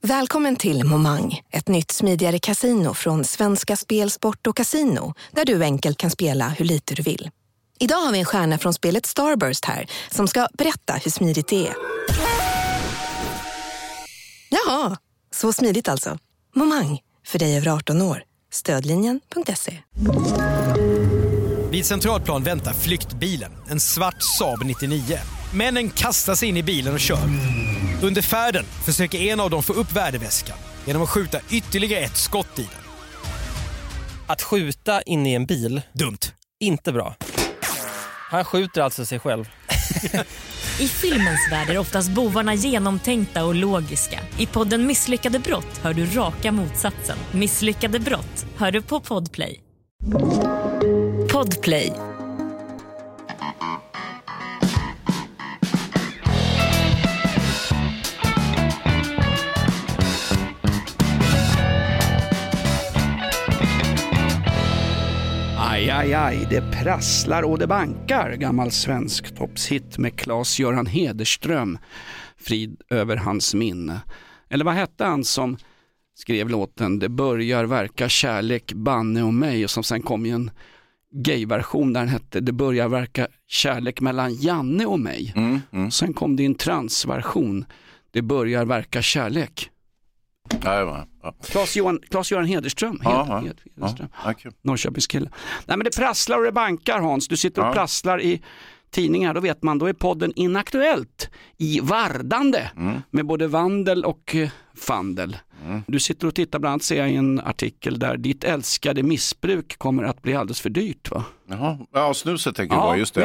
Välkommen till Momang, ett nytt smidigare casino från Svenska Spel, Sport och Casino, där du enkelt kan spela hur lite du vill. Idag har vi en stjärna från spelet Starburst här som ska berätta hur smidigt det är. Jaha, så smidigt alltså. Momang, för dig över 18 år. Stödlinjen.se. Vid Centralplan väntar flyktbilen, en svart Saab 99. Männen kastar sig in i bilen och kör. Under färden försöker en av dem få upp värdeväskan genom att skjuta ytterligare ett skott i den. Att skjuta in i en bil, dumt. Inte bra. Han skjuter alltså sig själv. I filmens värld är oftast bovarna genomtänkta och logiska. I podden Misslyckade brott hör du raka motsatsen. Misslyckade brott hör du på Podplay. Podplay. Aj, aj, aj, det prasslar och det bankar. Gammal svensk toppshit med Claes-Göran Hederström. Frid över hans minne. Eller vad hette han som skrev låten Det börjar verka kärlek, Banne och mig, och som sen kom i en gayversion där den hette Det börjar verka kärlek mellan Janne och mig. Sen kom det en transversion Det börjar verka kärlek. Ja. Claes-Göran Hederström. Hederström. Norrköpingskille. Nej, men det prasslar och det bankar, Hans. Du sitter och prasslar i tidningar, då vet man, då är podden Inaktuellt i vardande med både vandel och fandel. Du sitter och tittar, bland annat ser jag i en artikel där ditt älskade missbruk kommer att bli alldeles för dyrt, va? Jaha, ja, snuset tänker jag just det.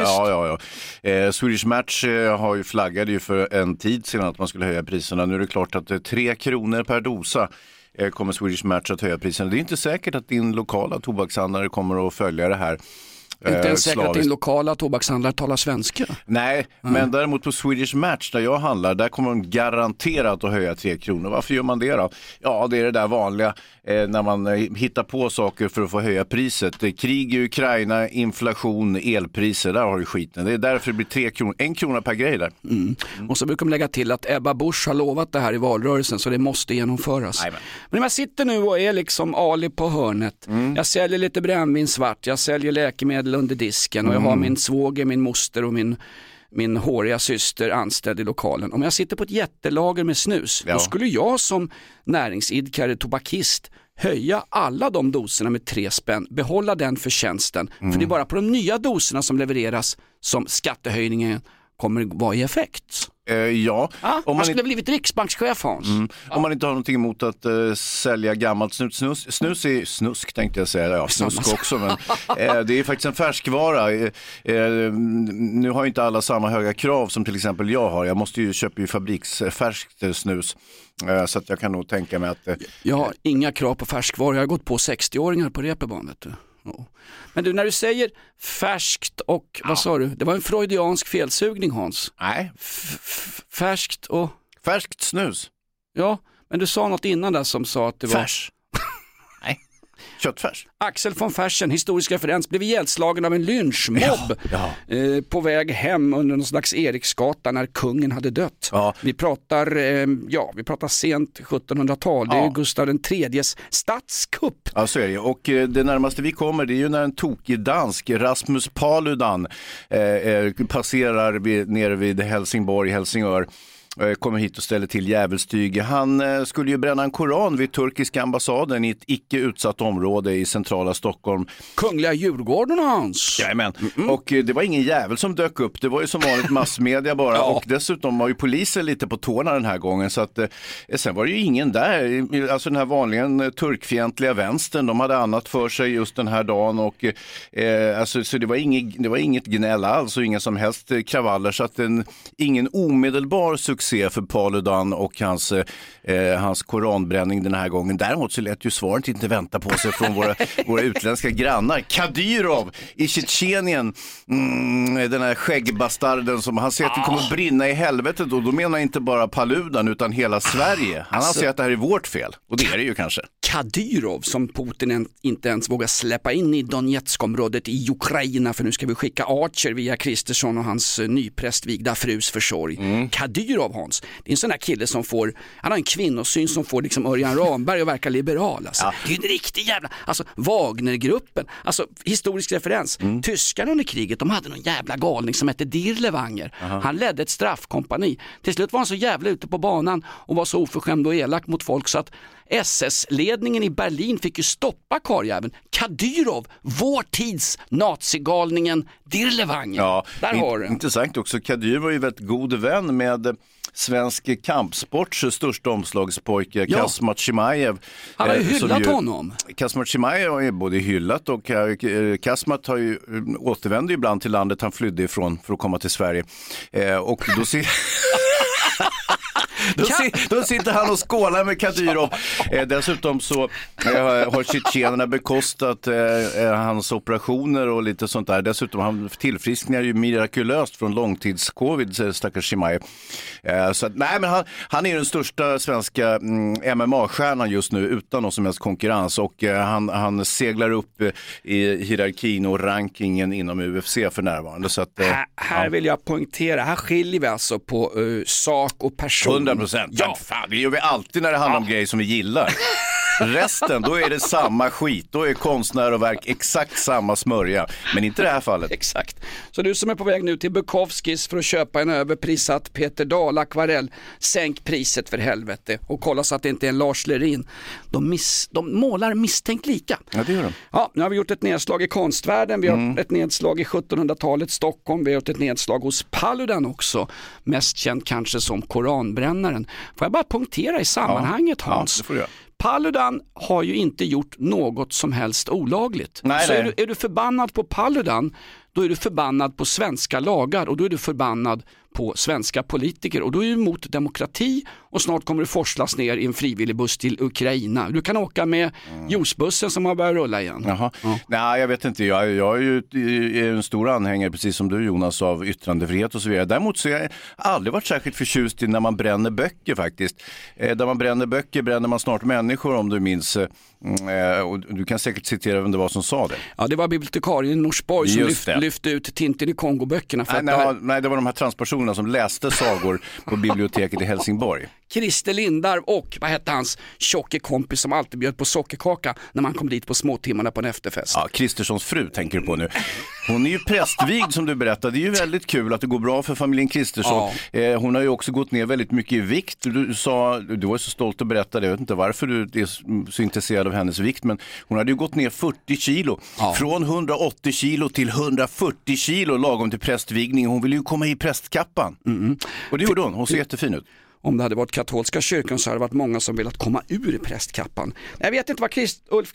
Ja. Swedish Match flaggade ju för en tid sedan att man skulle höja priserna. Nu är det klart att 3 kronor per dosa kommer Swedish Match att höja priserna. Det är inte säkert att din lokala tobakshandlare kommer att följa det här. Inte ens säkert att din lokala tobakshandlare talar svenska. Nej, men däremot på Swedish Match där jag handlar, där kommer de garanterat att höja 3 kronor. Varför gör man det då? Ja, det är det där vanliga när man hittar på saker för att få höja priset. Krig i Ukraina, inflation, elpriser, där har du skiten. Det är därför det blir 3 kronor, 1 krona per grej där. Och så brukar de lägga till att Ebba Busch har lovat det här i valrörelsen, så det måste genomföras. Men jag sitter nu och är liksom Ali på hörnet. Jag säljer lite brännvin svart, jag säljer läkemedel under disken och jag har min svåger, min moster och min håriga syster anställd i lokalen. Om jag sitter på ett jättelager med snus, då skulle jag som näringsidkare, tobakist, höja alla de doserna med 3 spänn, behålla den förtjänsten. För det är bara på de nya doserna som levereras som skattehöjningen kommer vara i effekt. Om man skulle blivit riksbankschef, Hans. Om man inte har någonting emot att sälja gammalt snusk tänkte jag säga. Ja, snusk också, men det är faktiskt en färskvara. Nu har ju inte alla samma höga krav som till exempel jag har. Jag måste ju köpa fabriksfärskt snus. Så att jag kan nog tänka mig att... Jag har inga krav på färskvaror. Jag har gått på 60-åringar på reperbandet. Men du, när du säger färskt och, vad sa du? Det var en freudiansk felsugning, Hans. Nej. Färskt och... Färskt snus. Ja, men du sa något innan där som sa att det var... Färs. Nej. Köttfärs. Axel von Fersen, historisk referens, blev ihjälslagen av en lynchmobb på väg hem under någon slags Eriksgata när kungen hade dött. Ja. Vi pratar sent 1700-tal. Det är Gustav III:s statskupp. Ja, så är det. Och det närmaste vi kommer, det är ju när en tokig dansk, Rasmus Paludan, passerar nere vid Helsingör. Kommer hit och ställer till jävelstyg. Han skulle ju bränna en koran vid turkiska ambassaden i ett icke utsatt område i centrala Stockholm. Kungliga Djurgården, Hans. Jajamän. Och det var ingen jävel som dök upp. Det var ju som vanligt massmedia bara. Och dessutom var ju polisen lite på tårna den här gången. Så att sen var det ju ingen där. Alltså den här vanligen turkfientliga vänstern. De hade annat för sig just den här dagen. Och så det var inget gnäll alls och inga som helst kravaller. Så att ingen omedelbar succé för Paludan och hans koranbränning den här gången. Däremot så lät ju svaret inte vänta på sig från våra utländska grannar. Kadyrov i Tjetjenien, den här skäggbastarden som han säger att det kommer brinna i helvetet, och då menar inte bara Paludan utan hela Sverige. Han säger att det här är vårt fel, och det är det ju kanske. Kadyrov som Putin inte ens vågar släppa in i Donetskområdet i Ukraina, för nu ska vi skicka Archer via Kristersson och hans nyprästvigda frus försorg. Kadyrov, Hans, det är en sån där kille som han har en kvinnosyn som får liksom Örjan Ramberg att verka liberal. Alltså. Ja. Det är ju en riktig jävla, alltså Wagnergruppen, alltså historisk referens. Tyskarna under kriget, de hade någon jävla galning som hette Dirlewanger. Han ledde ett straffkompani. Till slut var han så jävla ute på banan och var så oförskämd och elak mot folk så att SS-ledningen i Berlin fick ju stoppa karljäveln. Kadyrov, vår tids nazigalningen Dirlewanger. Ja, där har du. Intressant också. Kadyrov var ju väldigt god vän med svensk kampsports största omslagspojke, Kazmat Chimaev. Han har ju hyllat honom. Kazmat Chimaev har ju både hyllat och Kazmat har ju återvände ibland till landet han flydde ifrån för att komma till Sverige. Och då ser... Då sitter han och skålar med Kadyrov. Dessutom så har tjetjenerna bekostat hans operationer och lite sånt där. Dessutom han tillfrisknar ju mirakulöst från långtidscovid, stackars Chimaev. Så att, nej, men han är den största svenska MMA-stjärnan just nu utan någon som helst konkurrens, och han seglar upp i hierarkin och rankingen inom UFC för närvarande. Så att, här vill jag poängtera, här skiljer vi alltså på sak och person. 100%. Ja, fan, det gör vi alltid när det handlar om grejer som vi gillar. Resten, då är det samma skit. Då är konstnär och verk exakt samma smörja. Men inte i det här fallet. Exakt. Så du som är på väg nu till Bukowskis för att köpa en överprissatt Peter Dahl akvarell, sänk priset för helvete och kolla så att det inte är en Lars Lerin. De målar misstänkt lika. Ja, det gör de. Ja, nu har vi gjort ett nedslag i konstvärlden. Vi har ett nedslag i 1700-talets Stockholm. Vi har gjort ett nedslag hos Paludan också. Mest känd kanske som koranbrännaren. Får jag bara punktera i sammanhanget, Hans? Ja, det får du göra. Paludan har ju inte gjort något som helst olagligt. Nej, så är du förbannad på Paludan, då är du förbannad på svenska lagar och då är du förbannad på svenska politiker och då är du emot demokrati och snart kommer du forslas ner i en frivillig buss till Ukraina. Du kan åka med juicebussen som har börjat rulla igen. Jaha. Ja. Nej, jag vet inte. Jag är ju en stor anhängare, precis som du, Jonas, av yttrandefrihet och så vidare. Däremot så har jag aldrig varit särskilt förtjust i när man bränner böcker faktiskt. Där man bränner böcker bränner man snart människor, om du minns. Och du kan säkert citera vem det var som sa det. Ja, det var bibliotekarien i Norsborg som lyfte ut Tintin i Kongo-böckerna. Nej, det var de här transpersonerna som läste sagor på biblioteket i Helsingborg. Christer Lindarw och, vad hette hans tjocke kompis som alltid bjöd på sockerkaka när man kom dit på småtimmarna på en efterfest. Ja, Kristerssons fru tänker du på nu. Hon är ju prästvigd som du berättade. Det är ju väldigt kul att det går bra för familjen Kristersson. Ja. Hon har ju också gått ner väldigt mycket i vikt. Du var så stolt att berätta det. Jag vet inte varför du är så intresserad av hennes vikt, men hon hade ju gått ner 40 kilo. Ja. Från 180 kilo till 140 kilo lagom till prästvigning. Hon ville ju komma i prästkappan. Och det gjorde hon. Hon ser jättefin ut. Om det hade varit katolska kyrkan så hade det varit många som velat komma ur prästkappan. Jag vet inte vad Ulf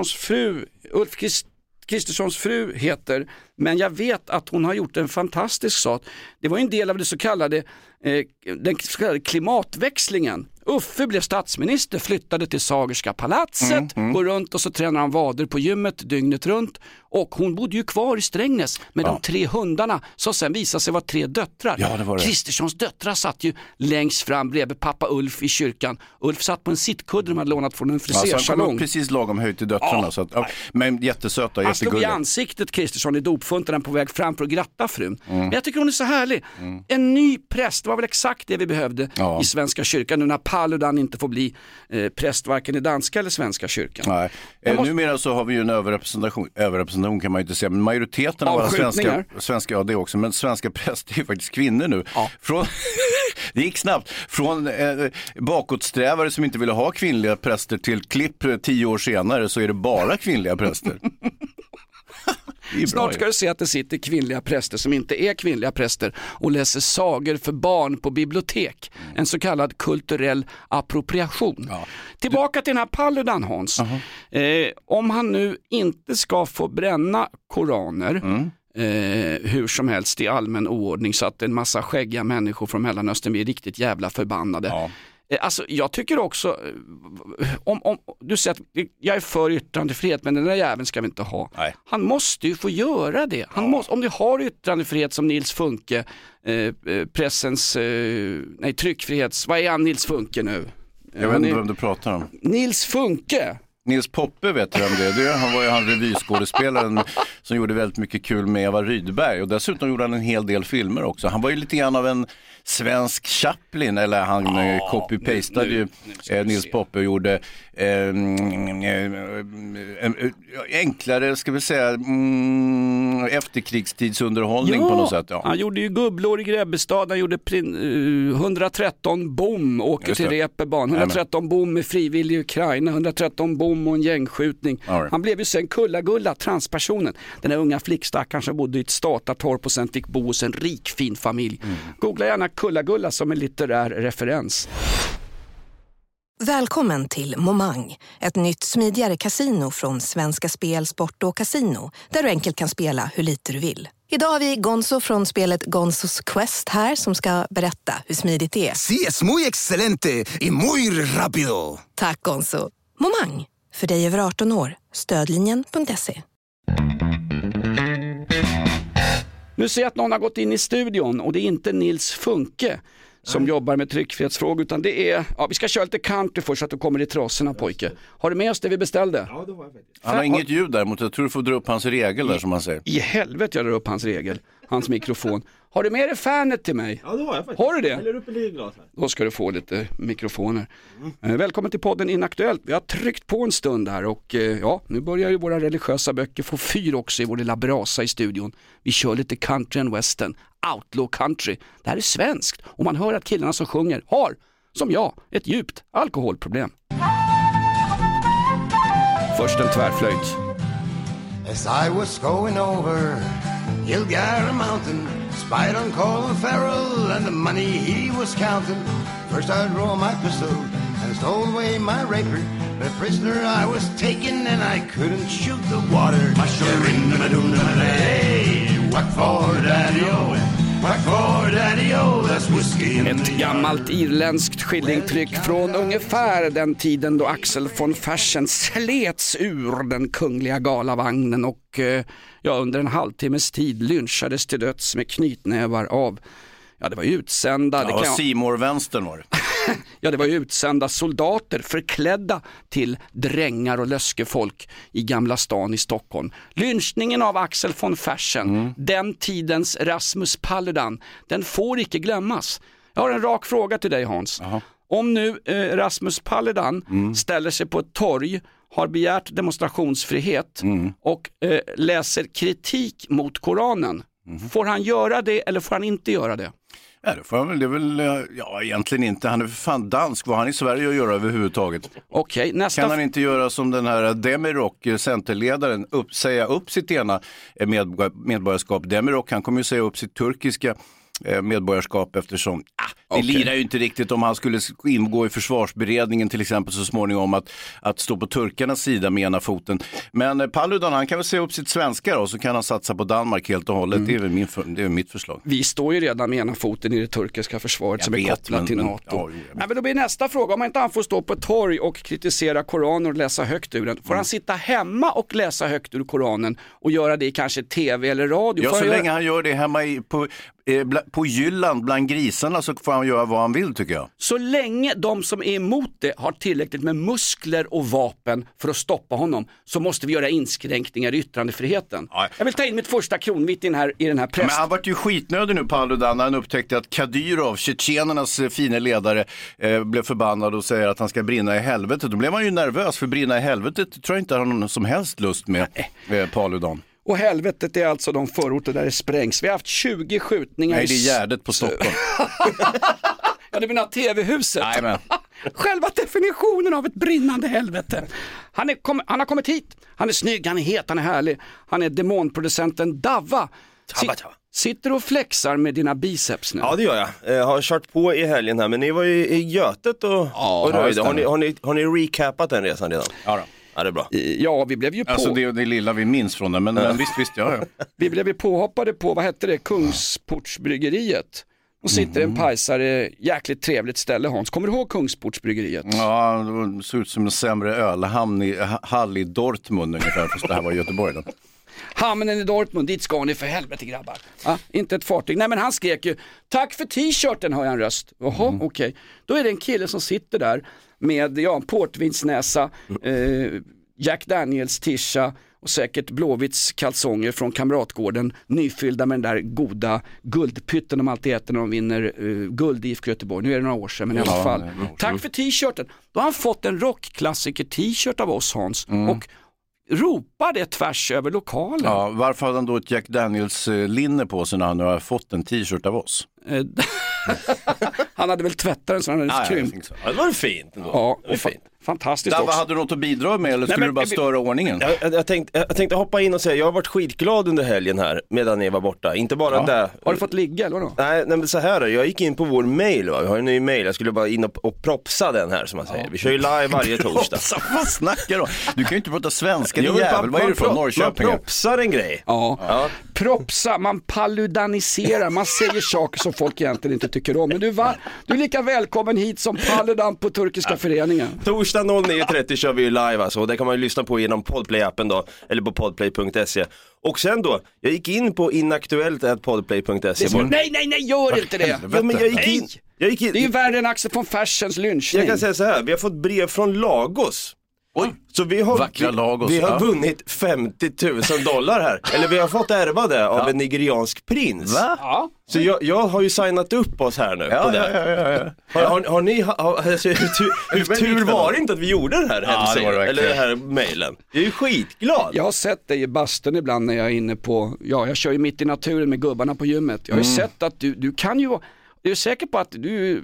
Kristerssons fru heter, men jag vet att hon har gjort en fantastisk sak. Det var en del av det så kallade klimatväxlingen. Uffe blev statsminister, flyttade till Sagerska palatset, går runt och så tränar han vader på gymmet dygnet runt. Och hon bodde ju kvar i Strängnäs med de 3 hundarna som sen visade sig vara 3 döttrar. Ja, det var det. Kristerssons döttrar satt ju längst fram bredvid pappa Ulf i kyrkan. Ulf satt på en sittkudde de hade lånat från en frisersalong. Ja, han kom precis lagom höjt till döttrarna. Så att, men jättesöta, han slog i ansiktet Kristersson i dopfunten på väg fram för att gratta frun. Men jag tycker hon är så härlig. En ny präst, det var väl exakt det vi behövde i Svenska kyrkan nu när Paludan inte får bli präst varken i danska eller svenska kyrkan. Nej. Numera så har vi ju en överrepresentation kan man ju inte säga, men majoriteten av alla svenska, ja det också, men svenska präster är ju faktiskt kvinnor nu. Ja. Det gick snabbt. Från bakåtsträvare som inte ville ha kvinnliga präster till klipp 10 år senare så är det bara kvinnliga präster. Snart ska du se att det sitter kvinnliga präster som inte är kvinnliga präster och läser sagor för barn på bibliotek. En så kallad kulturell appropriation. Ja. Tillbaka till den här Paludan, Hans. Om han nu inte ska få bränna koraner hur som helst i allmän oordning så att en massa skäggiga människor från Mellanöstern blir riktigt jävla förbannade. Ja. Alltså jag tycker också om du säger att jag är för yttrandefrihet men den där jäveln ska vi inte ha. Nej. Han måste ju få göra det. Han måste, om du har yttrandefrihet som Nils Funke pressens tryckfrihets, vad är han Nils Funke nu? Jag vet inte vem du pratar om. Nils Funke, Nils Poppe vet du vem det är. Han var ju han revyskådespelaren som gjorde väldigt mycket kul med Eva Rydberg. Och dessutom gjorde han en hel del filmer också. Han var ju lite grann av en svensk Chaplin, eller han copy-pastade ju Nils Poppe och gjorde enklare, ska vi säga, efterkrigstidsunderhållning på något sätt. Ja. Han gjorde ju Gubblor i Grebbestad, han gjorde 113 bom, åker till Reeperbahn, 113 bom med frivillig i Ukraina, 113 bom och en gängskjutning. Han blev ju sen Kulla-Gulla, transpersonen. Den här unga flickstackaren som bodde i ett statartorp och sen fick bo hos en rik fin familj. Googla gärna Kulla-Gulla som en litterär referens. Välkommen till Momang, ett nytt smidigare kasino från Svenska Spel, Sport och Casino, där du enkelt kan spela hur lite du vill. Idag har vi Gonzo från spelet Gonzos Quest här som ska berätta hur smidigt det är. Sí, es muy excelente y muy rápido. Tack Gonzo. Momang, för dig över 18 år. Stödlinjen.se. Nu ser jag att någon har gått in i studion och det är inte Nils Funke som jobbar med tryckfrihetsfrågor, utan det är, vi ska köra lite country först så att du kommer i trassorna, pojke. Har du med oss det vi beställde? Ja, det har jag faktiskt. Han har inget ljud däremot, jag tror du får dra upp hans regel där som man säger. I helvete jag drar upp hans regel, hans mikrofon. Har du med dig fanet till mig? Ja, det har jag faktiskt. Har du det? Jag häller upp en liten glas här. Då ska du få lite mikrofoner. Välkommen till podden Inaktuellt. Vi har tryckt på en stund här och nu börjar ju våra religiösa böcker få fyr också i vår lilla brasa i studion. Vi kör lite country and western, outlaw country. Det här är svenskt och man hör att killarna som sjunger har, som jag, ett djupt alkoholproblem. Först en tvärflöjt. As I was going over Gilgara Mountain, spied on Colin Farrell and the money he was counting. First I drew my pistol and stole away my rapier, but a prisoner I was taken and I couldn't shoot the water. My whack for daddy-o, whack for daddy-o, that's whiskey in Ett gammalt irländskt skillingtryck från ungefär den tiden då Axel von Fersen slets ur den kungliga galavagnen och under en halvtimmes tid lynchades till döds med knytnävar av, det var ju utsända. Ja, Seymour-vänstern var det. Ja, det var ju utsända soldater förklädda till drängar och löskefolk i Gamla stan i Stockholm. Lynchningen av Axel von Fersen, den tidens Rasmus Paludan, den får icke glömmas. Jag har en rak fråga till dig, Hans. Aha. Om nu Rasmus Paludan ställer sig på ett torg, har begärt demonstrationsfrihet och läser kritik mot Koranen, får han göra det eller får han inte göra det? Ja, det får han väl, det är väl, egentligen inte. Han är för fan dansk. Vad har han i Sverige att göra överhuvudtaget? Okej, nästa... Kan han inte göra som den här Demirok, centerledaren, säga upp sitt ena medborgarskap? Demirok, han kommer ju säga upp sitt turkiska medborgarskap eftersom det lirar ju inte riktigt om han skulle ingå i försvarsberedningen till exempel så småningom att stå på turkarnas sida med ena foten. Men Paludan, han kan väl säga upp sitt svenska och så kan han satsa på Danmark helt och hållet. Det är väl mitt förslag. Vi står ju redan med ena foten i det turkiska försvaret som är kopplat till NATO. Men då blir nästa fråga, om man inte han får stå på ett torg och kritisera Koranen och läsa högt ur den, får han sitta hemma och läsa högt ur Koranen och göra det i kanske tv eller radio? Ja, så länge han gör det hemma på Jylland bland grisarna så får han göra vad han vill, tycker jag. Så länge de som är emot det har tillräckligt med muskler och vapen för att stoppa honom så måste vi göra inskränkningar i yttrandefriheten. Ja. Jag vill ta in mitt första kronvitt i den här Men han var ju skitnödig nu, Paludan, när han upptäckte att Kadyrov, tjetjenernas fina ledare, blev förbannad och säger att han ska brinna i helvetet. Då blev man ju nervös, för brinna i helvetet tror jag inte har någon som helst lust med Paludan. Och helvetet är alltså de förorter där det sprängs. Vi har haft 20 skjutningar. Nej, det är Gärdet på Stockholm. Ja, det menar TV-huset. Nej, men. Själva definitionen av ett brinnande helvete. Han har kommit hit. Han är snygg, han är het, han är härlig. Han är demonproducenten Davva. Sitter och flexar med dina biceps nu? Ja, det gör jag. Jag har kört på i helgen här, men ni var ju i Götet och röjde. Har ni recapat den resan redan? Ja då. Ja, det är bra. Ja, vi blev ju Alltså det lilla vi minns från den, men visst, ja. Vi blev ju påhoppade på, vad hette det, Kungsportsbryggeriet. Och sitter en pajsare, jäkligt trevligt ställe, Hans. Kommer du ihåg Kungsportsbryggeriet? Ja, det såg ut som en sämre ölhamn i Hall i Dortmund ungefär, fast det här var i Göteborg då. Hamnen i Dortmund, dit ska ni för helvete, grabbar. Inte ett fartyg. Nej, men han skrek ju, tack för t-shirten, har jag en röst. Jaha, okej. Då är det en kille som sitter där med portvinsnäsa, Jack Daniels tisha och säkert Blåvitts kalsonger från Kamratgården, nyfyllda med den där goda guldpytten de alltid äter när de vinner guld i IFK Göteborg. Nu är det några år sedan, men i alla fall. Tack för t-shirten. Då har han fått en rockklassiker t-shirt av oss, Hans, och ropar det tvärs över lokalen. Ja, varför hade han då ett Jack Daniels linne på sig när han har fått en t-shirt av oss? Han hade väl tvättat den så han hade krympt. Ja, det var fint ändå. Ja, det var fint. Fantastiskt Dava, också. hade du något att bidra med eller skulle du bara störa ordningen? Jag tänkte hoppa in och säga, jag har varit skitglad under helgen här medan ni var borta. Inte bara där. Har du fått ligga eller vadå? Nej, men så här, jag gick in på vår mail, va? Vi har en ny mail, jag skulle bara in och propsa den här som man säger. Vi kör ju live varje torsdag. Vad snackar du? Du kan ju inte prata svenska, din jävel. Vad är du från Norrköping? Man propsar en grej. Ja. Propsa, man paludaniserar, man säger saker som folk egentligen inte tycker om. Men du är lika välkommen hit som Paludan på turkiska föreningen. Torsdag 09.30 kör vi ju live alltså, och det kan man ju lyssna på genom Podplay-appen då, eller på podplay.se. Och sen då, jag gick in på inaktuellt.podplay.se. Nej, gör inte det! Ja, men jag gick in. Det är ju värre än Axel von Fersens lynchning. Jag kan säga så här, vi har fått brev från Lagos. Oj, så vi har vunnit $50,000 här. Eller vi har fått ärva det av en nigeriansk prins. Va? Ja. Så jag har ju signat upp oss här nu på det. Har ni hur tur var det inte att vi gjorde det här eller det här mejlen? Jag är ju skitglad. Jag har sett dig i bastun ibland när jag är inne på, jag kör ju mitt i naturen med gubbarna på gymmet. Jag har ju sett att du kan ju, jag är säker på att du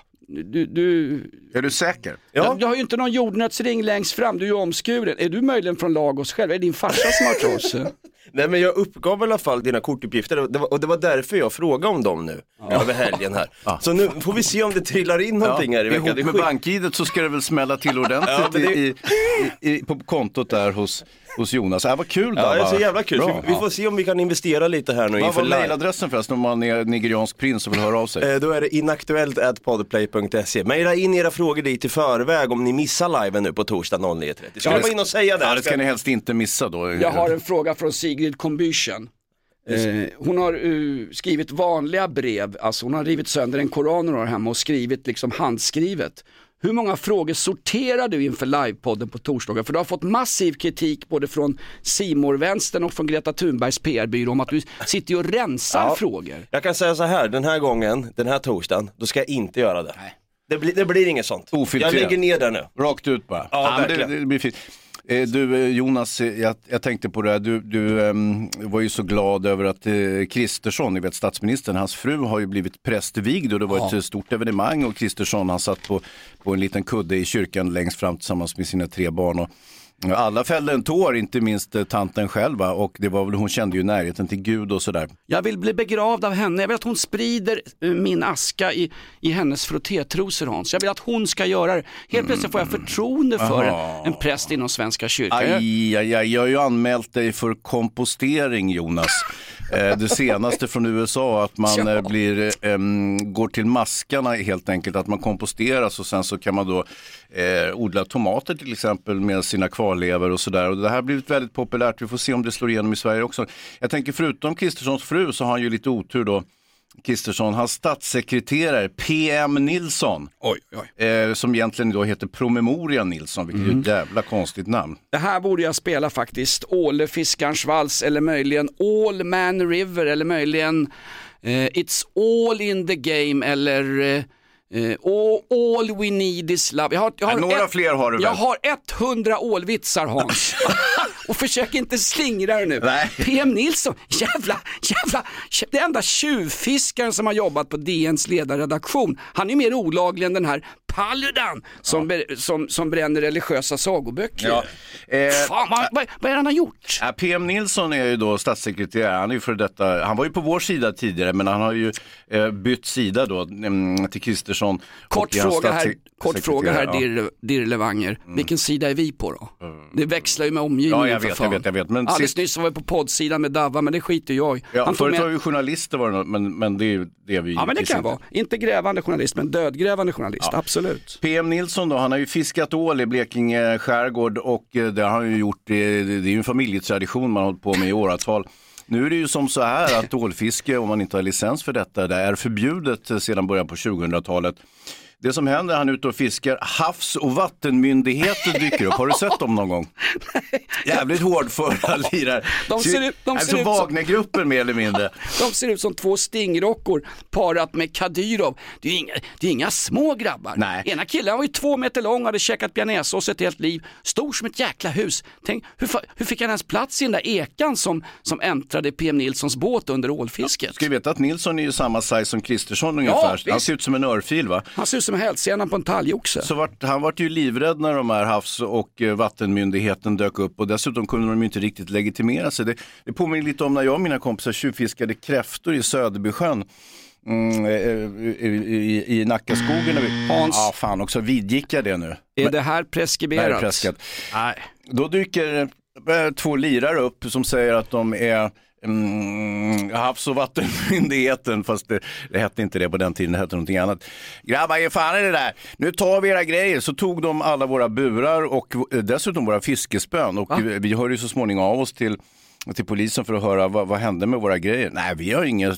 är du säker? Ja. Jag har ju inte någon jordnötsring längst fram, du är ju omskuren. Är du möjligen från Lagos själv? Är det din farsa som har tagit oss? Nej, men jag uppgav i alla fall dina kortuppgifter och det var därför jag frågade om dem nu över helgen här. Så nu får vi se om det trillar in någonting här i veckan. Ihop med bankidet så ska det väl smälla till ordentligt på kontot där hos Jonas. Det var kul då. Ja, det är så jävla kul. Vi får se om vi kan investera lite här nu. Vad var mejladressen förresten om man är nigeriansk prins och vill höra av sig? Då är det inaktuellt@podplay.se. Mejla in era frågor dit i förväg om ni missar liven nu på torsdag 09.30. Ska jag bara in och säga det? Ja, det ska ni helst inte missa då. Jag har en fråga från Sigrid Kombüchen. Hon har skrivit vanliga brev, alltså hon har rivit sönder en koran och hemma och skrivit liksom handskrivet. Hur många frågor sorterar du inför livepodden på torsdagar? För du har fått massiv kritik både från Simor-vänstern och från Greta Thunbergs PR-byrå om att du sitter och rensar frågor. Jag kan säga så här, den här gången, den här torsdagen, då ska jag inte göra det. Nej. Det blir inget sånt. Ofiltrerat. Jag lägger ner det nu. Rakt ut bara. Ja, verkligen. Det blir fint. Du Jonas, jag tänkte på det här. Du var ju så glad över att Kristersson, ni vet statsministern, hans fru har ju blivit prästvigd och det var ett stort evenemang och Kristersson han satt på en liten kudde i kyrkan längst fram tillsammans med sina 3 barn och alla fällde en tår, inte minst tanten själv, och det var väl, hon kände ju närheten till Gud och sådär. Jag vill bli begravd av henne. Jag vill att hon sprider min aska i hennes frottétrosor, Hans. Jag vill att hon ska göra det. Helt plötsligt får jag förtroende för en präst inom Svenska kyrkan. Jag har ju anmält dig för kompostering, Jonas. Det senaste från USA, att man går till maskarna helt enkelt, att man komposteras och sen så kan man då odla tomater till exempel med sina kvarlever och sådär. Och det här har blivit väldigt populärt. Vi får se om det slår igenom i Sverige också. Jag tänker förutom Kristerssons fru så har han ju lite otur då. Kristersson, hans statssekreterare PM Nilsson, som egentligen då heter Promemoria Nilsson, vilket är ett jävla konstigt namn. Det här borde jag spela faktiskt. Åle Fiskarns vals eller möjligen All Man River eller möjligen It's All in the Game eller All We Need Is Love. Jag har fler har du väl? Jag har 100 ålvitsar, Hans. Och försök inte slingra det nu. Nej. PM Nilsson, jävla, det enda tjuvfiskaren som har jobbat på DNs ledarredaktion. Han är mer olaglig än den här Paludan som bränner religiösa sagoböcker. Ja. Fan, vad är det han har gjort? PM Nilsson är ju då statssekreterare. Han är ju för detta. Han var ju på vår sida tidigare, men han har ju bytt sida då till Kristersson. Kort fråga här Dirr Levanger. Vilken sida är vi på då? Det växlar ju med omgivningen. Ja, jag vet. Men alldeles nyss var vi på poddsidan med Dava, men det skiter jag i. Ja, förut var ju journalister men det är ju det vi. Ja, men det kan vara. Inte grävande journalist, men dödgrävande journalist, absolut. PM Nilsson då, han har ju fiskat ål i Blekinge skärgård och det har han ju gjort, det är ju en familjetradition man har hållit på med i åratal. Nu är det ju som så här att ålfiske, om man inte har licens för detta, det är förbjudet sedan början på 2000-talet. det som händer, han är ute och fiskar, havs- och vattenmyndigheter dyker upp. Har du sett dem någon gång? Jävligt hårdföra lirar. De ser ut som Wagnergruppen mer eller mindre. De ser ut som 2 stingrockor parat med Kadyrov. Det är inga små grabbar. Nej. Ena killen var ju 2 meter lång, hade käkat bearnaisesås ett helt liv. Stor som ett jäkla hus. Tänk, hur fick han ens plats i den där ekan som äntrade PM Nilssons båt under ålfisket? Ska vi veta att Nilsson är ju samma size som Kristersson ungefär. Ja, han ser ut som en örfil, va? Han ser ut som en hälsenan på en talgoxe. Så han var ju livrädd när de här havs- och vattenmyndigheten dök upp, och dessutom kunde de ju inte riktigt legitimera sig. Det påminner lite om när jag och mina kompisar tjuvfiskade kräftor i Söderbysjön. I Nackaskogen. Hans. Ja, fan också, vidgick jag det nu? Är det här preskriberat? Nej. Då dyker 2 lirare upp som säger att de är havs- och vattenmyndigheten, fast det hette inte det på den tiden, det hette någonting annat. Grabbar, ge fan är det där. Nu tar vi era grejer. Så tog de alla våra burar och dessutom våra fiskespön, och vi hörde ju så småningom av oss till polisen för att höra vad hände med våra grejer. Nej, vi har ingen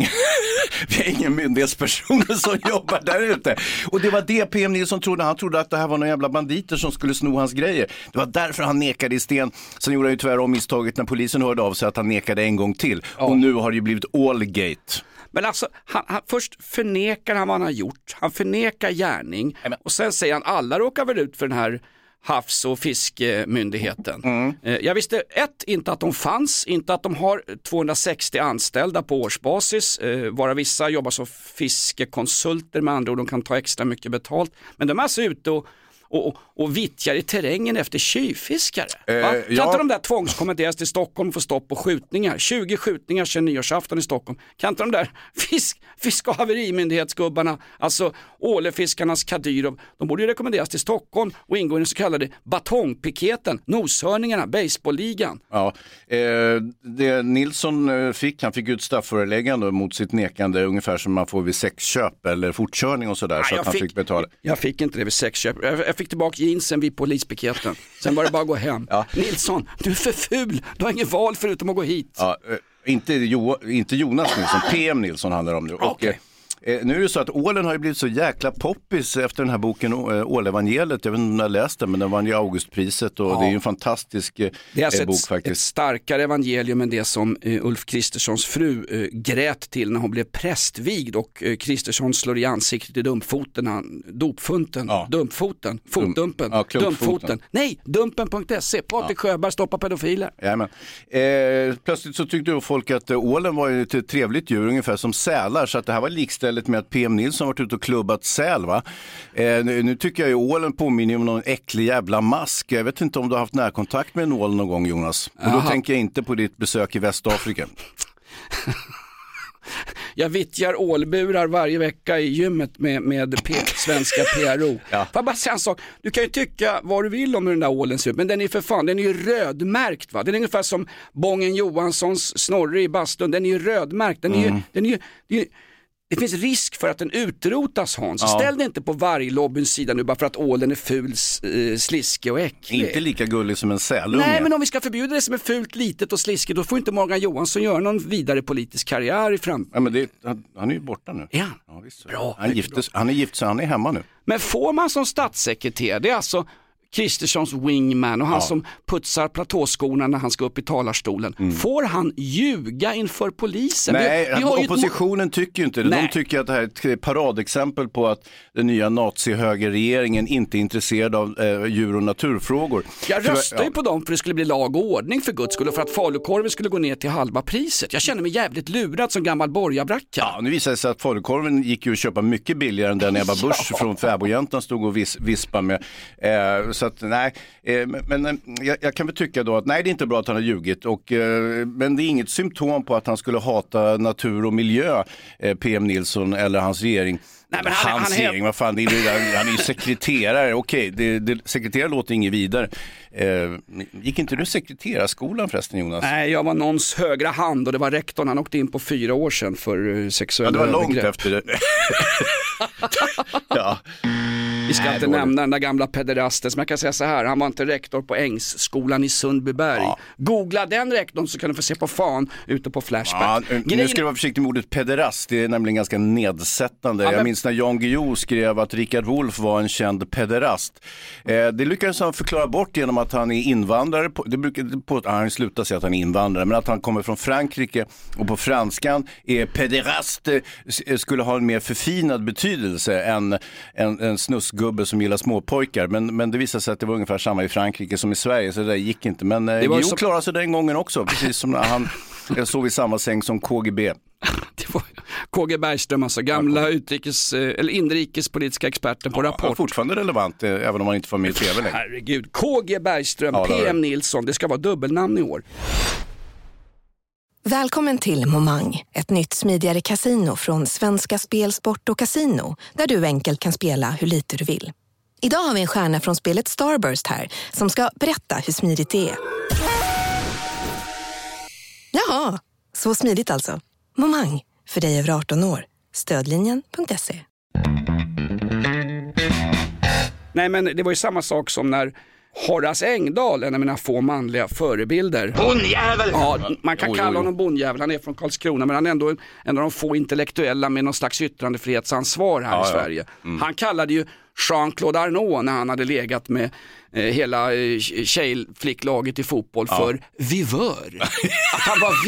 myndighetspersoner som jobbar där ute. Och det var det PM Nilsson trodde. Han trodde att det här var några jävla banditer som skulle sno hans grejer. Det var därför han nekade i sten. Sen gjorde han ju tyvärr om misstaget när polisen hörde av sig att han nekade en gång till. Ja. Och nu har det ju blivit Allgate. Men alltså, han först förnekar han vad han har gjort. Han förnekar gärning. Och sen säger han, alla råkar väl ut för den här havs- och fiskemyndigheten. Jag visste inte att de fanns, inte att de har 260 anställda på årsbasis, vara vissa jobbar som fiskekonsulter, med andra ord, de kan ta extra mycket betalt. Men de är alltså ute och vittjar i terrängen efter tjuvfiskare. Kan inte de där tvångskommenderas till Stockholm för stopp på skjutningar? 20 skjutningar sedan nyårsafton i Stockholm. Kan inte de där fisk- och haverimyndighetsgubbarna, alltså ålefiskarnas Kadyrov, de borde ju rekommenderas till Stockholm och ingå i den så kallade batongpiketen, noshörningarna, baseballligan. Ja, det Nilsson han fick ut strafföreläggande mot sitt nekande, ungefär som man får vid sexköp eller fortkörning och sådär, så att han fick betala. Jag fick inte det vid sexköp. Jag fick tillbaka jeansen vid polispiketen. Sen var det bara att gå hem. Ja. Nilsson, du är för ful. Du har inget val förutom att gå hit. Ja, inte Jonas Nilsson, PM Nilsson handlar om nu. Okay. Nu är det så att ålen har ju blivit så jäkla poppis efter den här boken Ålevangeliet. Jag vet inte om du har läst den, men den vann ju Augustpriset och det är ju en fantastisk det är alltså bok faktiskt. Ett starkare evangelium än det som Ulf Kristerssons fru grät till när hon blev prästvigd, och Kristersson slår i ansiktet i dumpfoten, dumpfoten, fotdumpen, dumpfoten. Nej, dumpen.se, Patrik Sjöberg stoppar pedofiler. Jajamän. Plötsligt så tyckte folk att ålen var ett trevligt djur, ungefär som sälar, så att det här var likställt med att PM Nilsson varit ute och klubbat säl, va? Nu tycker jag ju ålen påminner om någon äcklig jävla mask. Jag vet inte om du har haft närkontakt med en ål någon gång, Jonas. Och då tänker jag inte på ditt besök i Västafrika. Jag vittjar ålburar varje vecka i gymmet med svenska PRO. Ja. Får jag bara säga en sak? Du kan ju tycka vad du vill om hur den där ålen ser ut, men den är för fan, den är ju rödmärkt, va? Den är ungefär som Bången Johanssons Snorre i bastun. Den är ju rödmärkt. Det finns risk för att den utrotas, Hans. Ja. Ställ dig inte på varglobbyns sida nu bara för att ålen är ful, sliskig och äcklig. Inte lika gullig som en sälunge. Nej, men om vi ska förbjuda det som är fult, litet och sliskigt, då får inte Morgan Johansson göra någon vidare politisk karriär i framtiden. Ja, men han är ju borta nu. Ja, visst. Bra. Han är gift så han är hemma nu. Men får man som statssekreterare, det är alltså Kristerssons wingman och han som putsar platåskorna när han ska upp i talarstolen. Får han ljuga inför polisen? Nej, oppositionen tycker ju inte det. De tycker att det här är ett paradexempel på att den nya nazi-högerregeringen inte är intresserad av djur- och naturfrågor. Jag röstar ju på dem för det skulle bli lag och ordning för Guds skull och för att falukorven skulle gå ner till halva priset. Jag känner mig jävligt lurad som gammal borgarbracka. Ja, nu visar det sig att falukorven gick ju att köpa mycket billigare än den Ebba Busch från Fäbodjäntan stod och vispade med. Så att nej, men jag kan väl tycka då att nej, det är inte bra att han har ljugit, men det är inget symptom på att han skulle hata natur och miljö, PM Nilsson eller hans regering. Nej, men regering, vad fan, han är ju sekreterare, okej, sekreterare låter inget vidare. Gick inte du sekreterarskolan förresten, Jonas? Nej, jag var någons högra hand och det var rektorn, han åkte in på 4 år sedan för sexuella övergrepp. Ja, det var långt efter det. Ja. Vi ska inte nämna den där gamla pederasten, som jag kan säga så här, han var inte rektor på Ängsskolan i Sundbyberg. Googla den rektorn så kan du få se på fan ute på Flashback. Nu ska du vara försiktig med ordet pederast, det är nämligen ganska nedsättande. Jag minns när Jan Guillou skrev att Richard Wolff var en känd pederast. Det lyckades han förklara bort genom att han är invandrare. Han slutar säga att han är invandrare, men att han kommer från Frankrike och på franskan är pederast skulle ha en mer förfinad betydelse än en snusgubbe som gillar småpojkar. Men det visade sig att det var ungefär samma i Frankrike som i Sverige, så det där gick inte. Men Guillou klarade sig den gången också, precis som när han sov i samma säng som KGB. Det var KG Bergström, alltså gamla inrikespolitiska experten på Rapport. Fortfarande relevant, även om man inte får med i TV längre. Herregud, KG Bergström, PM Nilsson, det ska vara dubbelnamn i år. Välkommen till Momang, ett nytt smidigare kasino från Svenska Spel, Sport och Casino, där du enkelt kan spela hur lite du vill. Idag har vi en stjärna från spelet Starburst här som ska berätta hur smidigt det är. Jaha, så smidigt alltså. Momang, för dig över 18 år. Stödlinjen.se. Nej, men det var ju samma sak som när Horace Engdahl, en av mina få manliga förebilder. Bondjävel! Ja, man kan kalla honom bondjävel, han är från Karlskrona, men han är ändå en av de få intellektuella med någon slags yttrandefrihetsansvar här i Sverige. Han kallade ju Jean-Claude Arnault, när han hade legat med hela tjejflicklaget i fotboll, för vivör. Att han var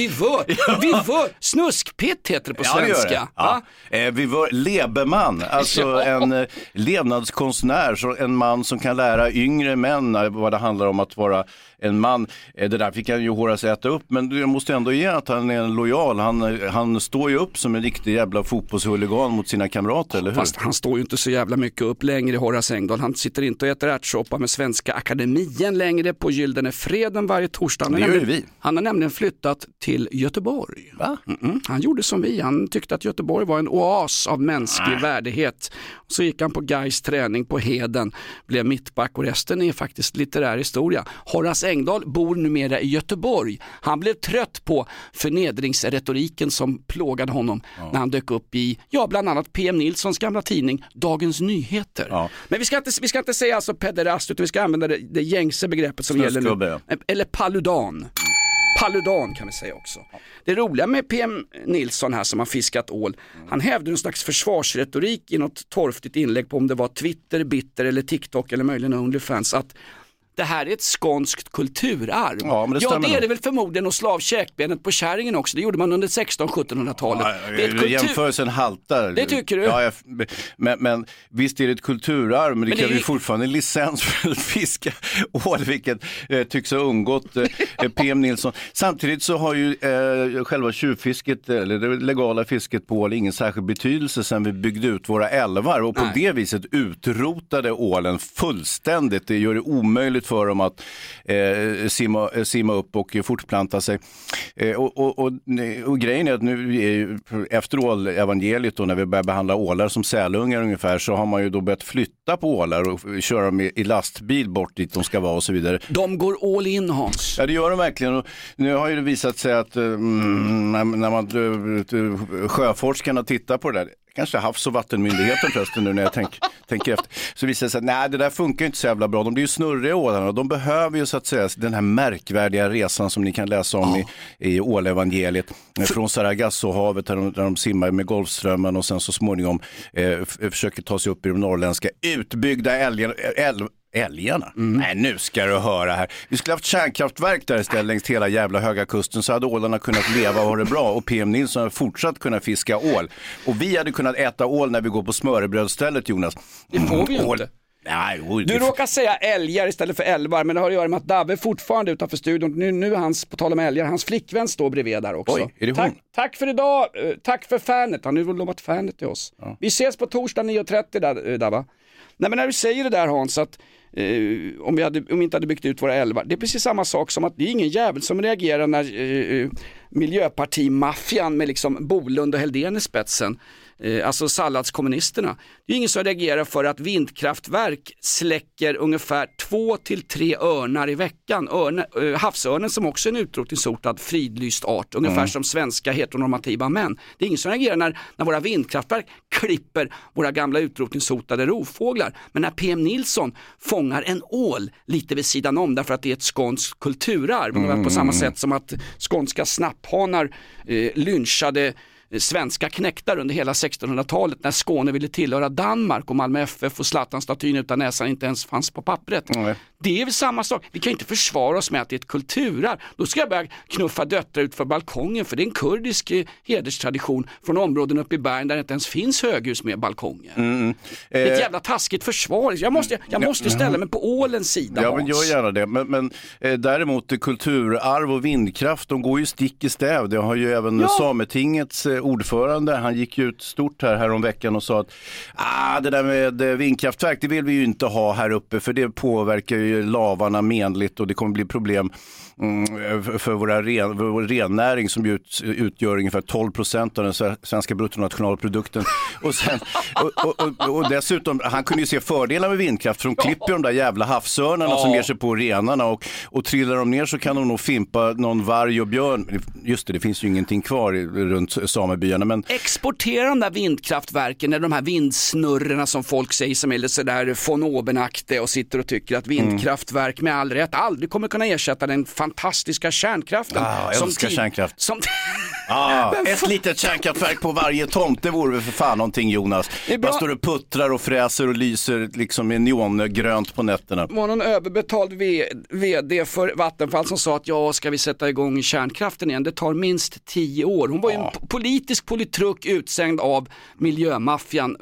vivör. Snuskpitt heter det på svenska. Vivör, lebeman, alltså en levnadskonstnär, så en man som kan lära yngre män vad det handlar om att vara en man. Det där fick han ju Horace äta upp, men jag måste ändå ge att han är en lojal. Han står ju upp som en riktig jävla fotbollshuligan mot sina kamrater, eller hur? Fast han står ju inte så jävla mycket upp längre, Horace Engdahl. Han sitter inte och äter ärtsoppa med Svenska Akademien längre på Gyllene Freden varje torsdag. Det gör ju vi. Han har nämligen flyttat till Göteborg. Va? Han gjorde som vi. Han tyckte att Göteborg var en oas av mänsklig värdighet. Så gick han på Gais träning på Heden, blev mittback, och resten är faktiskt litterär historia. Horace Engdahl bor numera i Göteborg. Han blev trött på förnedringsretoriken som plågade honom när han dök upp i, bland annat PM Nilssons gamla tidning Dagens Nyheter. Ja. Men vi ska inte säga alltså pederast, utan vi ska använda det gängse begreppet som gäller nu. Eller paludan. Paludan kan vi säga också. Det roliga med PM Nilsson här som har fiskat ål, han hävde en slags försvarsretorik i något torftigt inlägg på om det var Twitter, Bitter eller TikTok eller möjligen OnlyFans, att det här är ett skånskt kulturarv. Ja, men det är det väl förmodligen, och slavkäkbenet på kärringen också. Det gjorde man under 1600-1700-talet. Jämförelsen haltar. Det tycker du? Ja, men visst är det ett kulturarv, men det kan ju fortfarande en licens för att fiska ål, vilket tycks ha undgått PM Nilsson. Samtidigt så har ju själva tjuvfisket, eller det legala fisket på ål, ingen särskild betydelse sen vi byggde ut våra älvar, och på det viset utrotade ålen fullständigt. Det gör det omöjligt för dem att simma upp och fortplanta sig. Och grejen är att nu efter ålevangeliet då, när vi börjar behandla ålar som sälungar ungefär, så har man ju då börjat flytta på ålar och köra dem i lastbil bort dit de ska vara och så vidare. De går all in, Hans. Ja, det gör de verkligen. Och nu har ju det visat sig att när man sjöforskarna tittar på det där, kanske Havs- och vattenmyndigheten förresten nu när jag tänker efter, så visar det sig att nej, det där funkar inte så jävla bra. De blir ju snurriga ålarna och de behöver ju så att säga den här märkvärdiga resan som ni kan läsa om i ålevangeliet från Sargassohavet där de simmar med Golfströmmen och sen så småningom försöker ta sig upp i de norrländska utbyggda älgarna. Nej, nu ska du höra här. Vi skulle haft kärnkraftverk där istället längs hela jävla Höga kusten, så hade ålarna kunnat leva och ha det bra, och PM Nilsson hade fortsatt kunna fiska ål. Och vi hade kunnat äta ål när vi går på smörrebrödstället, Jonas. Det får vi inte. Nej, du råkar säga älgar istället för älvar, men det har att göra med att Dabbe fortfarande utanför studion. Nu är hans, på tal om älgar, hans flickvän står bredvid där också. Oj, är det hon? Tack för idag, tack för fanet. Han har nu lovat fanet till oss. Ja. Vi ses på torsdag 9.30 där, Dabba. Nej, men när du säger det där, Hans, att om vi inte hade byggt ut våra älvar, det är precis samma sak som att det är ingen jävel som reagerar när miljöpartimaffian med liksom Bolund och Helldén i spetsen alltså salladskommunisterna. Det är ingen som reagerar för att vindkraftverk släcker ungefär 2-3 örnar i veckan. Havsörnen som också är en utrotningshotad fridlyst art, ungefär som svenska heteronormativa män. Det är ingen som reagerar när våra vindkraftverk klipper våra gamla utrotningshotade rovfåglar. Men när PM Nilsson fångar en ål lite vid sidan om därför att det är ett skånskt kulturarv, på samma sätt som att skånska snapphanar lynchade svenska knäktar under hela 1600-talet när Skåne ville tillhöra Danmark och Malmö FF och Zlatan-statyn utan näsan inte ens fanns på pappret. Det är väl samma sak. Vi kan inte försvara oss med att det är ett kulturarv. Då ska jag börja knuffa döttrar ut för balkongen, för det är en kurdisk hederstradition från områden uppe i bergen där det inte ens finns höghus med balkonger. Det är ett jävla taskigt försvar. Jag måste ställa mig på ålens sida. Ja, men gör gärna det. Men däremot kulturarv och vindkraft, de går ju stick i stäv. Det har ju även Sametingets ordförande, han gick ut stort här om veckan och sa att det där med vindkraftverk, det vill vi ju inte ha här uppe, för det påverkar ju lavarna menligt och det kommer bli problem för vår rennäring som utgör ungefär 12% av den svenska bruttonationalprodukten. Och, sen, och dessutom, han kunde ju se fördelar med vindkraft, för de klipper de där jävla havsörnarna som ger sig på renarna och trillar de ner så kan de nog fimpa någon varg och björn. Just det finns ju ingenting kvar runt samebyarna. Men exportera de där vindkraftverken eller de här vindsnurrorna som folk säger som är lite sådär von oben-aktiga och sitter och tycker att vindkraftverk med all rätt aldrig kommer kunna ersätta den fantastiska kärnkraften. Jag älskar kärnkraft. Ett litet kärnkraftverk på varje tomt, det vore för fan någonting, Jonas. Bara står och puttrar och fräser och lyser liksom med neongrönt på nätterna. Det var någon överbetald vd för Vattenfall som sa att ska vi sätta igång kärnkraften igen? Det tar minst 10 år. Hon var ju en politisk politruk utsänd av miljömaffian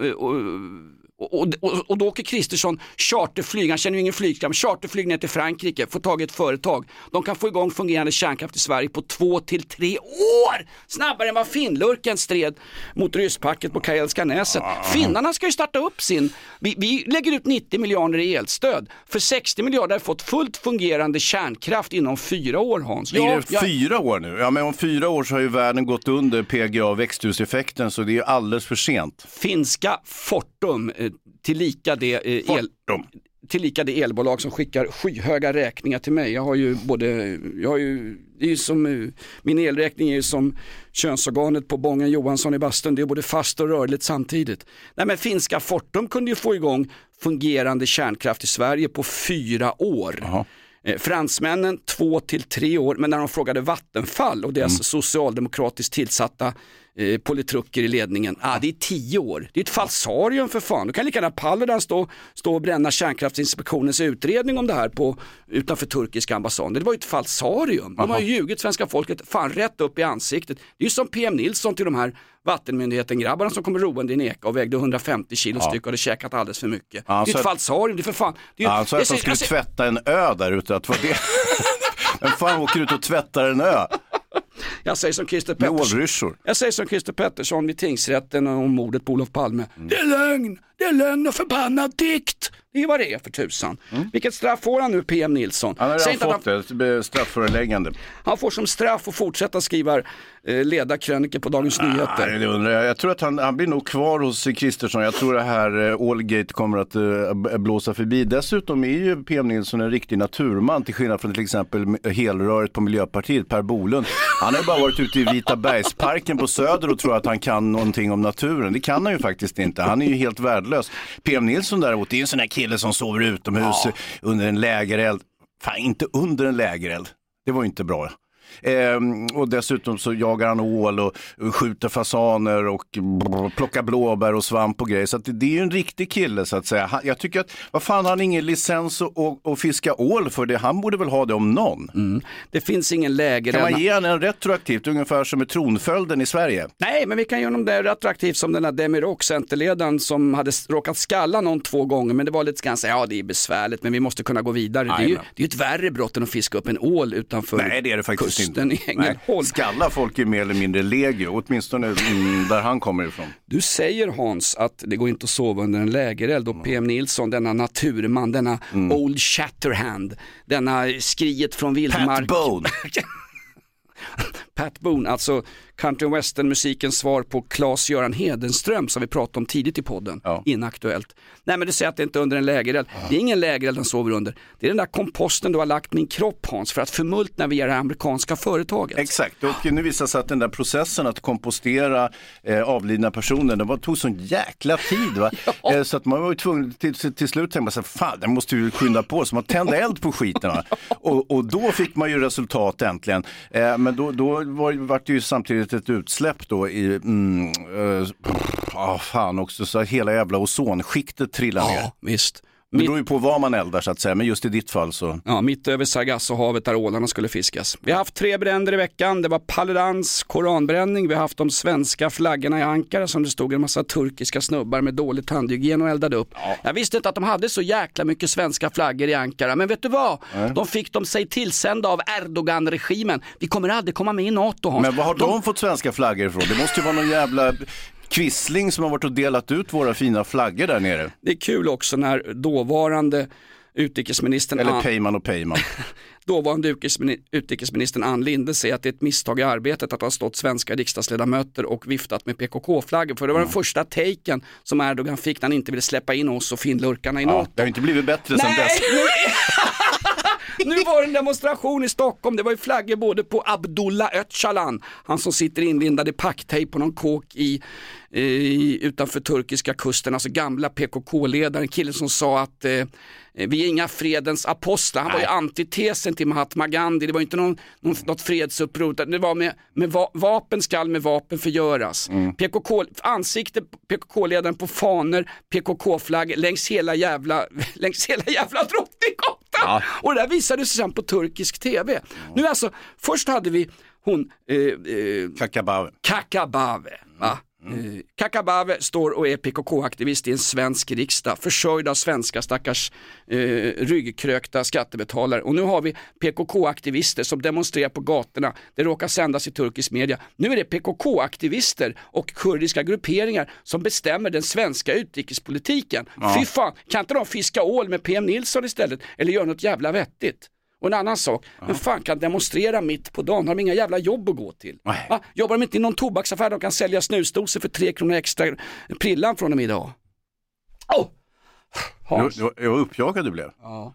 och då åker Kristersson charterflyg, han känner ju ingen flygskam, charterflyg ner till Frankrike, får tag i ett företag. De kan få igång fungerande kärnkraft i Sverige på 2-3 år! Snabbare än vad Finnlurken stred mot rysspacket på Karelska näset. Finnarna ska ju starta upp sin. Vi lägger ut 90 miljarder i elstöd. För 60 miljarder har fått fullt fungerande kärnkraft inom 4 år, Hans. Är det 4 år nu? Ja, men om 4 år så har ju världen gått under PGA växthuseffekten, så det är alldeles för sent. Finska Fortum tillika det elbolag som skickar skyhöga räkningar till mig. Min elräkning är ju som könsorganet på Bången Johansson i bastun. Det är både fast och rörligt samtidigt. Nej, men finska Fortum kunde ju få igång fungerande kärnkraft i Sverige på 4 år. Aha. Fransmännen 2-3 år, men när de frågade Vattenfall och deras socialdemokratiskt tillsatta politrucker i ledningen, det är 10 år. Det är ett falsarium för fan. Du kan lika gärna Paludan stå och bränna kärnkraftsinspektionens utredning om det här utanför turkiska ambassaden. Det var ju ett falsarium. De har ju ljugit svenska folket fan rätt upp i ansiktet. Det är ju som PM Nilsson till de här vattenmyndigheten-grabbarna som kommer roande i Neka och vägde 150 kilo styck och hade käkat alldeles för mycket. Det är ett falsarium, det är för fan. Det är att de skulle tvätta en ö där ute, att vad det... Men fan åker ut och tvättar en ö? Jag säger som Christer Pettersson vid tingsrätten om mordet på Olof Palme. Det är lögn och förbannad dikt. Det är vad det är för tusan. Vilket straff får han nu, PM Nilsson? Han har redan fått ett strafföreläggande. Han får som straff att fortsätta skriva ledarkröniker på Dagens Nyheter. Det undrar jag. Jag tror att han blir nog kvar hos Kristersson. Jag tror det här Allgate kommer att blåsa förbi. Dessutom är ju PM Nilsson en riktig naturman, till skillnad från till exempel helröret på Miljöpartiet, Per Bolund. Han har ju bara varit ute i Vita Bergsparken på Söder och tror att han kan någonting om naturen. Det kan han ju faktiskt inte. Han är ju helt värdelös. PM Nilsson däremot är en sån här kille som sover utomhus under en lägereld. Fan, inte under en lägereld. Det var ju inte bra. Och dessutom så jagar han ål och skjuter fasaner och plockar blåbär och svamp och grejer. Så att det är ju en riktig kille, så att säga. Jag tycker att, vad fan, har han ingen licens att fiska ål för det? Han borde väl ha det om någon. Det finns ingen läger. Kan man ge han en retroaktivt, ungefär som med tronföljden i Sverige? Nej, men vi kan göra det retroaktivt som den här Demirok, centerledaren, som hade råkat skalla någon 2 gånger, men det var lite ganska, det är besvärligt, men vi måste kunna gå vidare. Det är ju ett värre brott än att fiska upp en ål utanför. Nej, det är det faktiskt inte. Skalla folk är mer eller mindre legio, åtminstone där han kommer ifrån. Du säger, Hans, att det går inte att sova under en lägereld, och PM Nilsson, denna naturman, denna Old Shatterhand, denna skriet från vildmark. Pat Boone. Pat Boone, alltså country western musikens svar på Claes-Göran Hedenström som vi pratade om tidigt i podden, Inaktuellt. Nej, men du säger att det inte är under en lägereld. Det är ingen lägereld den sover under. Det är den där komposten du har lagt min kropp, Hans, för att förmultna via det amerikanska företaget. Exakt, och nu visar sig att den där processen att kompostera avlidna personer, det tog sån jäkla tid, va? Så att man var ju tvungen till slut tänka sig, fan, det måste ju skynda på, så man tände eld på skiten. Och då fick man ju resultat äntligen. Men då var det ju samtidigt ett utsläpp då i fan också, så hela jävla ozonskiktet trillar ner. Ja, visst. Det beror ju på vad man eldar så att säga, men just i ditt fall så... Ja, mitt över Sargassohavet där ålarna skulle fiskas. Vi har haft 3 bränder i veckan, det var Paludans, koranbränning, vi har haft de svenska flaggorna i Ankara som det stod en massa turkiska snubbar med dålig tandhygien och eldade upp. Ja. Jag visste inte att de hade så jäkla mycket svenska flaggor i Ankara, men vet du vad? De fick de sig tillsända av Erdogan-regimen. Vi kommer aldrig komma med i NATO, Hans. Men vad har de fått svenska flaggor ifrån? Det måste ju vara någon jävla... Quisling som har varit och delat ut våra fina flaggor där nere. Det är kul också när dåvarande utrikesministern... Eller Peyman. Dåvarande utrikesministern Ann Linde säger att det är ett misstag i arbetet att ha stått svenska riksdagsledamöter och viftat med PKK-flaggor. För det var den första taken som Erdogan fick när han inte ville släppa in oss och finlurkarna i NATO. Det har inte blivit bättre sen dess. Nu var det en demonstration i Stockholm. Det var ju flaggor både på Abdullah Öcalan, han som sitter inlindad i packtejp på någon kåk utanför turkiska kusten, alltså gamla PKK-ledaren, killen som sa att vi är inga fredens apostlar. Han var ju antitesen till Mahatma Gandhi. Det var inte något fredsuppror. Det var med vapen skall med vapen förgöras. Ansikte PKK-ledaren på faner, PKK-flagg längs hela jävla Drottninggatan. Ja. Och det där visade sig sen på turkisk tv. Nu alltså, först hade vi hon Kakabave. Va? Kakabave står och är PKK-aktivist i en svensk riksdag, försörjd av svenska stackars ryggkrökta skattebetalare. Och nu har vi PKK-aktivister som demonstrerar på gatorna. Det råkar sändas i turkisk media. Nu är det PKK-aktivister och kurdiska grupperingar som bestämmer den svenska utrikespolitiken. Fy fan, kan inte de fiska ål med PM Nilsson istället? Eller göra något jävla vettigt? Och en annan sak, men fan kan demonstrera mitt på dagen? Har de inga jävla jobb att gå till? Jobbar de inte i någon tobaksaffär? De kan sälja snusdoser för 3 kronor extra prillan från dem idag. Jag var uppjagad du blev. Ja.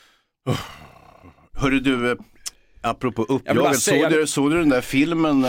Hörru du, apropå uppjagad, såg du den där filmen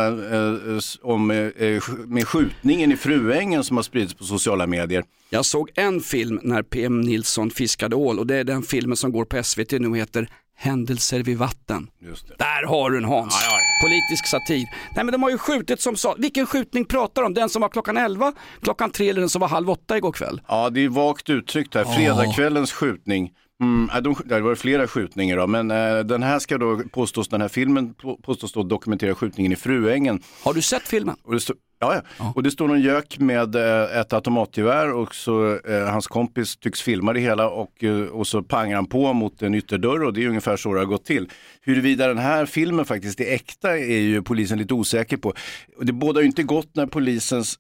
med skjutningen i Fruängen som har spridits på sociala medier? Jag såg en film när PM Nilsson fiskade ål, och det är den filmen som går på SVT nu, heter Händelser vid vatten. Just det. Där har du en Hans. Ja. Politisk satir. Nej, men de har ju skjutit som sa. Vilken skjutning pratar om? Den som var klockan 11, klockan 3 eller den som var 7:30 igår kväll? Ja, det är vagt uttryckt här. Fredagskvällens skjutning. Det var flera skjutningar då, men den här filmen påstås då dokumentera skjutningen i Fruängen. Har du sett filmen? Ja. Och det står någon gök med ett automatgevär och så hans kompis tycks filma det hela och så pangar han på mot en ytterdörr, och det är ungefär så det har gått till. Huruvida den här filmen faktiskt är äkta är ju polisen lite osäker på. Och det bådar ju inte gott när polisens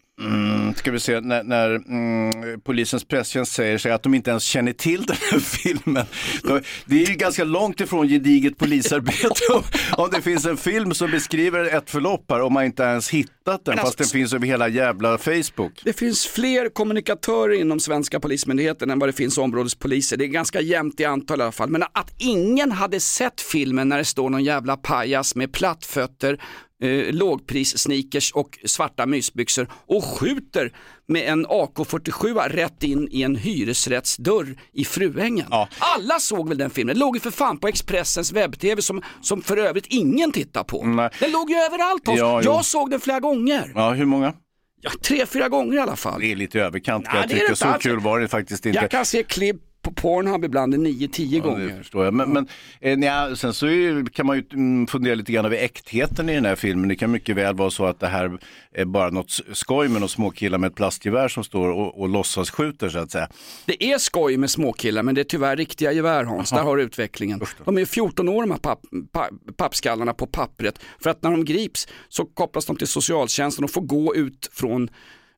när polisens presstjänst säger sig att de inte ens känner till den här filmen. Det är ju ganska långt ifrån gediget polisarbete om det finns en film som beskriver ett förlopp här och man inte ens hittat den, fast den finns över hela jävla Facebook. Det finns fler kommunikatörer inom svenska polismyndigheten än vad det finns områdespoliser. Det är ganska jämnt i antal i alla fall. Men att ingen hade sett filmen när det står någon jävla pajas med plattfötter, lågpris-sneakers och svarta mysbyxor och skjuter med en AK-47 rätt in i en hyresrättsdörr i Fruängen. Ja. Alla såg väl den filmen. Den låg ju för fan på Expressens webb-tv som för övrigt ingen tittar på. Nej. Den låg ju överallt. Jag såg den flera gånger. Ja, hur många? Ja, 3-4 gånger i alla fall. Det är lite överkant. Jag tycker så kul var det faktiskt inte. Jag kan se klipp på Pornhub ibland 9-10 gånger. Det förstår jag. Men sen så kan man ju fundera lite grann över äktheten i den här filmen. Det kan mycket väl vara så att det här är bara något skoj med några småkillar med ett plastgevär som står och låtsas skjuter, så att säga. Det är skoj med småkillar, men det är tyvärr riktiga gevär, Hans. Där har du utvecklingen. De är 14 år, de här pappskallarna på pappret. För att när de grips så kopplas de till socialtjänsten och får gå ut från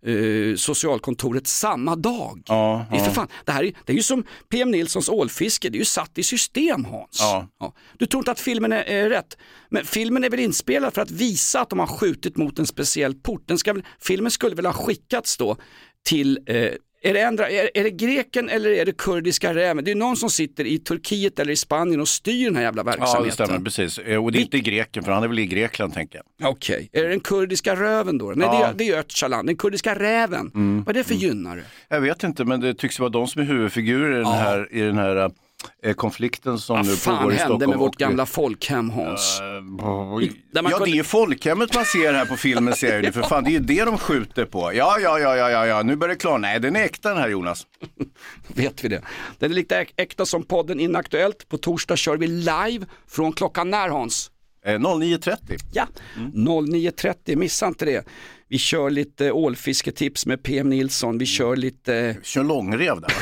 socialkontoret samma dag. Det är för fan, det är ju som PM Nilssons ålfiske, det är ju satt i system, Hans. Ja. Du tror inte att filmen är rätt, men filmen är väl inspelad för att visa att de har skjutit mot en speciell port. Filmen skulle väl ha skickats då till är det greken eller är det kurdiska räven? Det är någon som sitter i Turkiet eller i Spanien och styr den här jävla verksamheten. Ja, det stämmer, precis. Och det är inte greken, för han är väl i Grekland, tänker jag. Okej. Är det den kurdiska röven då? Nej, det är Öcalan, den kurdiska räven. Vad är det för gynnare? Jag vet inte, men det tycks vara de som är huvudfigurer i den här konflikten som nu pågår i Stockholm. Vad fan hände med vårt gamla folkhem, Hans? Det är ju folkhemmet man ser här på filmen, ser du. För fan, det är ju det de skjuter på. Ja, nu börjar det klara. Nej, den är äkta, den här, Jonas. Vet vi det. Den är lika äkta som podden Inaktuellt. På torsdag kör vi live från klockan när, Hans? 09.30. Ja, 09.30, missa inte det. Vi kör lite ålfisketips med PM Nilsson. Vi kör lite... Kör långrev där.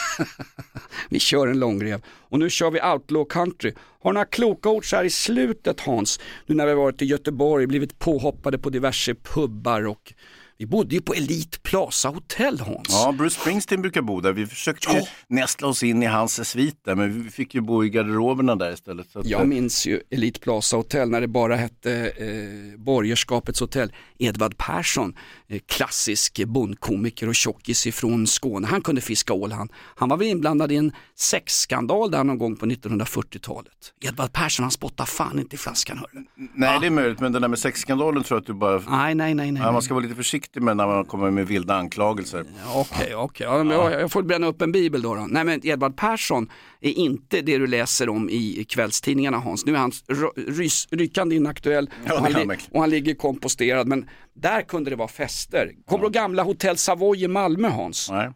Vi kör en långrev. Och nu kör vi Outlaw Country. Har några kloka ord så här i slutet, Hans? Nu när vi har varit i Göteborg, blivit påhoppade på diverse pubbar och vi bodde ju på Elite Plaza Hotel, Hans. Ja, Bruce Springsteen brukar bo där. Vi försökte ju nästla oss in i hans svit där, men vi fick ju bo i garderoberna där istället. Så att... Jag minns ju Elite Plaza Hotel när det bara hette Borgerskapets hotell. Edvard Persson, klassisk bondkomiker och tjockis ifrån Skåne. Han kunde fiska ål. Han var väl inblandad i en sexskandal där någon gång på 1940-talet. Edvard Persson, han spottar fan inte i flaskan, hörru. Nej, det är möjligt, men den där med sexskandalen tror jag att du bara... Nej. Ja, man ska vara lite försiktig med när man kommer med vilda anklagelser. Okej. Jag får bränna upp en bibel då. Nej, men Edvard Persson är inte det du läser om i kvällstidningarna, Hans. Nu är han rykande inaktuell och han ligger komposterad, men där kunde det vara fester. Kommer du gamla Hotel Savoy i Malmö, Hans? Nej.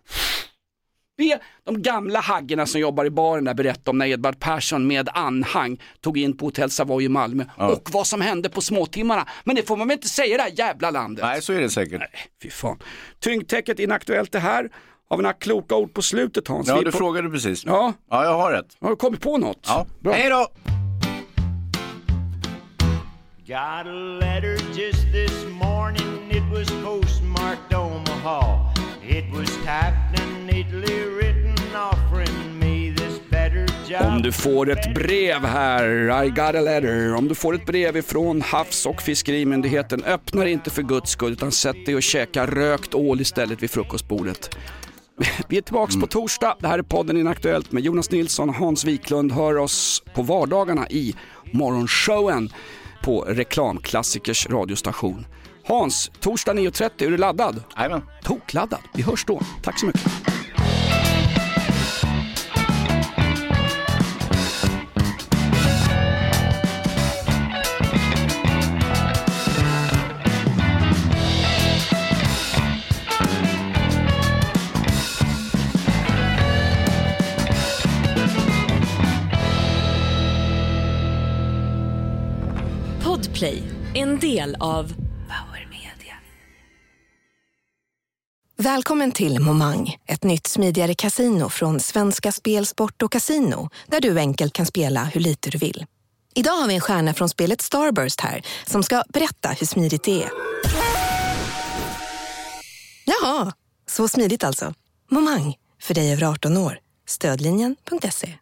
De gamla haggarna som jobbar i baren där berättar om när Edvard Persson med anhang tog in på Hotel Savoy i Malmö och vad som hände på småtimmarna. Men det får man väl inte säga i det här jävla landet. Nej, så är det säkert. Nej, fy fan. Tyngdtäcket Inaktuellt det här. Har vi några kloka ord på slutet, Hans? Ja, du frågade precis. Ja, jag har rätt. Har du kommit på något? Ja, bra. Hej då! Got a letter just this morning, it was postmarked Omaha. It was typed and neatly written, offering me this better job. Om du får ett brev här, I got a letter. Om du får ett brev ifrån Havs- och fiskerimyndigheten, öppna inte för Guds skull, utan sätt dig och käka rökt ål istället vid frukostbordet. Vi är tillbaka på torsdag. Det här är podden Inaktuellt med Jonas Nilsson och Hans Wiklund. Hör oss på vardagarna i morgonshowen på Reklamklassikers radiostation. Hans, torsdag 9.30, är du laddad? Jajamän. Tokladdad. Vi hörs då. Tack så mycket. Podplay, en del av Välkommen till Momang, ett nytt smidigare kasino från Svenska Spel, Sport och Casino, där du enkelt kan spela hur lite du vill. Idag har vi en stjärna från spelet Starburst här som ska berätta hur smidigt det är. Jaha, så smidigt alltså. Momang, för dig över 18 år. Stödlinjen.se.